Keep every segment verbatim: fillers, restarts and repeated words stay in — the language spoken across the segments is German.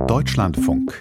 Deutschlandfunk.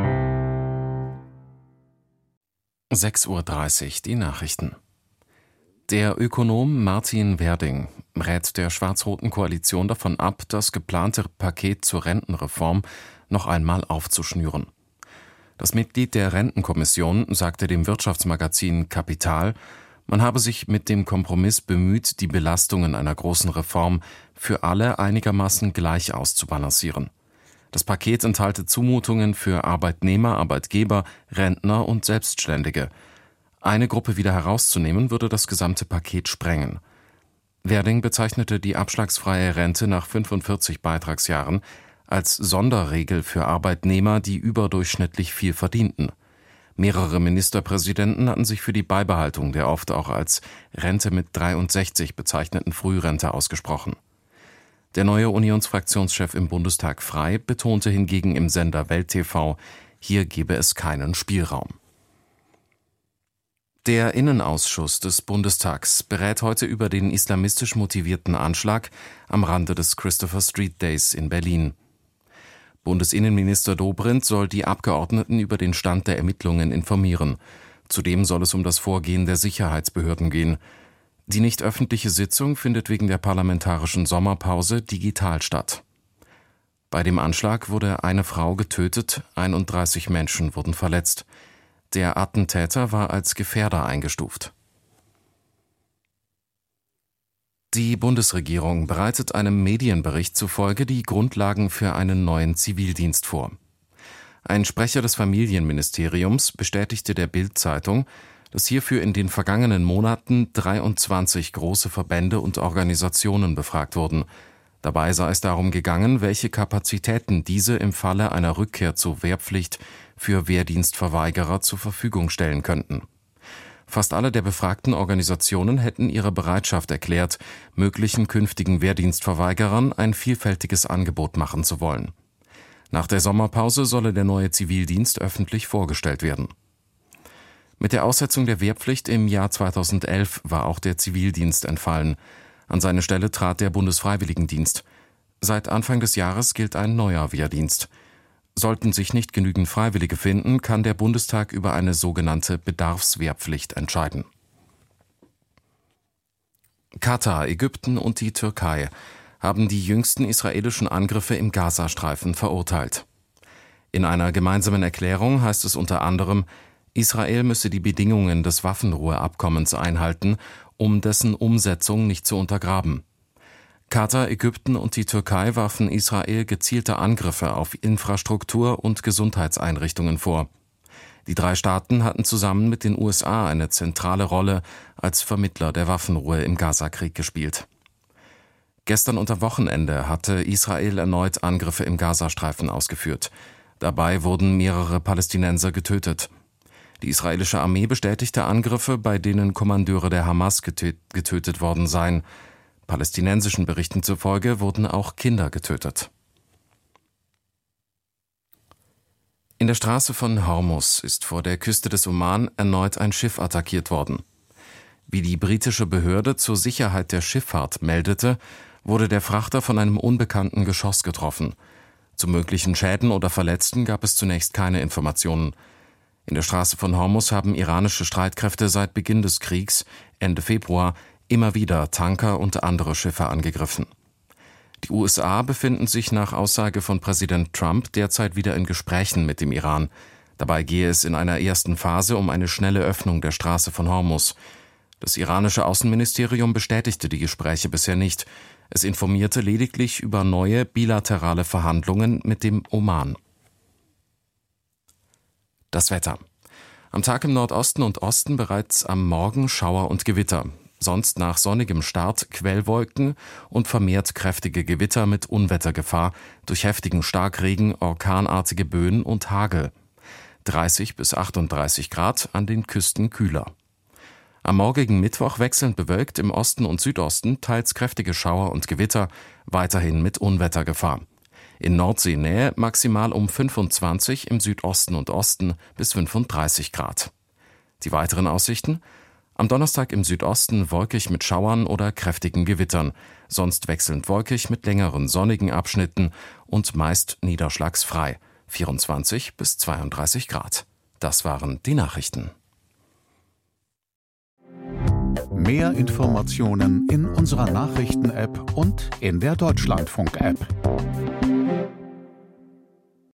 sechs Uhr dreißig, die Nachrichten. Der Ökonom Martin Werding rät der schwarz-roten Koalition davon ab, das geplante Paket zur Rentenreform noch einmal aufzuschnüren. Das Mitglied der Rentenkommission sagte dem Wirtschaftsmagazin Kapital, man habe sich mit dem Kompromiss bemüht, die Belastungen einer großen Reform für alle einigermaßen gleich auszubalancieren. Das Paket enthalte Zumutungen für Arbeitnehmer, Arbeitgeber, Rentner und Selbstständige. Eine Gruppe wieder herauszunehmen, würde das gesamte Paket sprengen. Werding bezeichnete die abschlagsfreie Rente nach fünfundvierzig Beitragsjahren als Sonderregel für Arbeitnehmer, die überdurchschnittlich viel verdienten. Mehrere Ministerpräsidenten hatten sich für die Beibehaltung der oft auch als Rente mit dreiundsechzig bezeichneten Frührente ausgesprochen. Der neue Unionsfraktionschef im Bundestag Frey betonte hingegen im Sender Welt T V, hier gebe es keinen Spielraum. Der Innenausschuss des Bundestags berät heute über den islamistisch motivierten Anschlag am Rande des Christopher Street Days in Berlin. Bundesinnenminister Dobrindt soll die Abgeordneten über den Stand der Ermittlungen informieren. Zudem soll es um das Vorgehen der Sicherheitsbehörden gehen. Die nicht öffentliche Sitzung findet wegen der parlamentarischen Sommerpause digital statt. Bei dem Anschlag wurde eine Frau getötet, einunddreißig Menschen wurden verletzt. Der Attentäter war als Gefährder eingestuft. Die Bundesregierung bereitet einem Medienbericht zufolge die Grundlagen für einen neuen Zivildienst vor. Ein Sprecher des Familienministeriums bestätigte der Bild-Zeitung, dass hierfür in den vergangenen Monaten dreiundzwanzig große Verbände und Organisationen befragt wurden. Dabei sei es darum gegangen, welche Kapazitäten diese im Falle einer Rückkehr zur Wehrpflicht für Wehrdienstverweigerer zur Verfügung stellen könnten. Fast alle der befragten Organisationen hätten ihre Bereitschaft erklärt, möglichen künftigen Wehrdienstverweigerern ein vielfältiges Angebot machen zu wollen. Nach der Sommerpause solle der neue Zivildienst öffentlich vorgestellt werden. Mit der Aussetzung der Wehrpflicht im Jahr zweitausendelf war auch der Zivildienst entfallen. An seine Stelle trat der Bundesfreiwilligendienst. Seit Anfang des Jahres gilt ein neuer Wehrdienst. Sollten sich nicht genügend Freiwillige finden, kann der Bundestag über eine sogenannte Bedarfswehrpflicht entscheiden. Katar, Ägypten und die Türkei haben die jüngsten israelischen Angriffe im Gazastreifen verurteilt. In einer gemeinsamen Erklärung heißt es unter anderem, Israel müsse die Bedingungen des Waffenruheabkommens einhalten, um dessen Umsetzung nicht zu untergraben. Katar, Ägypten und die Türkei warfen Israel gezielte Angriffe auf Infrastruktur und Gesundheitseinrichtungen vor. Die drei Staaten hatten zusammen mit den U S A eine zentrale Rolle als Vermittler der Waffenruhe im Gazakrieg gespielt. Gestern und am Wochenende hatte Israel erneut Angriffe im Gazastreifen ausgeführt. Dabei wurden mehrere Palästinenser getötet. Die israelische Armee bestätigte Angriffe, bei denen Kommandeure der Hamas getö- getötet worden seien. Palästinensischen Berichten zufolge wurden auch Kinder getötet. In der Straße von Hormuz ist vor der Küste des Oman erneut ein Schiff attackiert worden. Wie die britische Behörde zur Sicherheit der Schifffahrt meldete, wurde der Frachter von einem unbekannten Geschoss getroffen. Zu möglichen Schäden oder Verletzten gab es zunächst keine Informationen. In der Straße von Hormuz haben iranische Streitkräfte seit Beginn des Kriegs, Ende Februar, immer wieder Tanker und andere Schiffe angegriffen. Die U S A befinden sich nach Aussage von Präsident Trump derzeit wieder in Gesprächen mit dem Iran. Dabei gehe es in einer ersten Phase um eine schnelle Öffnung der Straße von Hormuz. Das iranische Außenministerium bestätigte die Gespräche bisher nicht. Es informierte lediglich über neue bilaterale Verhandlungen mit dem Oman. Das Wetter. Am Tag im Nordosten und Osten bereits am Morgen Schauer und Gewitter. Sonst nach sonnigem Start Quellwolken und vermehrt kräftige Gewitter mit Unwettergefahr durch heftigen Starkregen, orkanartige Böen und Hagel. dreißig bis achtunddreißig Grad, an den Küsten kühler. Am morgigen Mittwoch wechselnd bewölkt, im Osten und Südosten teils kräftige Schauer und Gewitter, weiterhin mit Unwettergefahr. In Nordseenähe maximal um fünfundzwanzig, im Südosten und Osten bis fünfunddreißig Grad. Die weiteren Aussichten? Am Donnerstag im Südosten wolkig mit Schauern oder kräftigen Gewittern, sonst wechselnd wolkig mit längeren sonnigen Abschnitten und meist niederschlagsfrei. vierundzwanzig bis zweiunddreißig Grad. Das waren die Nachrichten. Mehr Informationen in unserer Nachrichten-App und in der Deutschlandfunk-App.